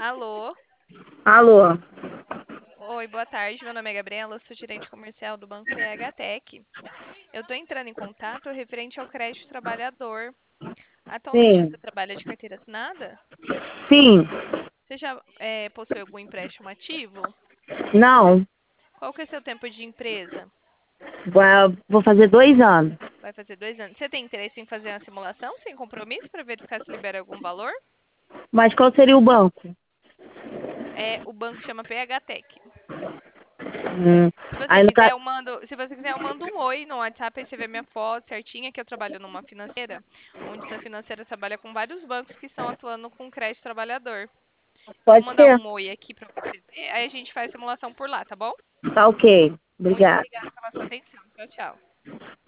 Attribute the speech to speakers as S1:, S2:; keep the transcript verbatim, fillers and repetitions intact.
S1: Alô?
S2: Alô?
S1: Oi, boa tarde. Meu nome é Gabriela, sou gerente comercial do Banco P H Tech. Eu estou entrando em contato referente ao crédito trabalhador. Atualmente
S2: Sim,
S1: você trabalha de carteira assinada?
S2: sim,
S1: Você já eh, possui algum empréstimo ativo?
S2: não.
S1: Qual que é seu tempo de empresa?
S2: Vou vou fazer dois anos.
S1: Vai fazer dois anos. Você tem interesse em fazer uma simulação sem compromisso para verificar se libera algum valor?
S2: Mas qual seria o banco?
S1: É, o banco chama P H Tech.
S2: Hum.
S1: Se você
S2: Aí no
S1: quiser,
S2: caso.
S1: eu mando, se você quiser, eu mando um oi no WhatsApp, aí você vê minha foto certinha, que eu trabalho numa financeira, onde essa financeira trabalha com vários bancos que estão atuando com crédito trabalhador. Eu vou
S2: Pode
S1: mandar
S2: ser.
S1: um oi aqui para você ver, aí a gente faz a simulação por lá, tá bom?
S2: Tá ok.
S1: Muito
S2: Obrigada.
S1: obrigada pela sua atenção. Tchau, tchau.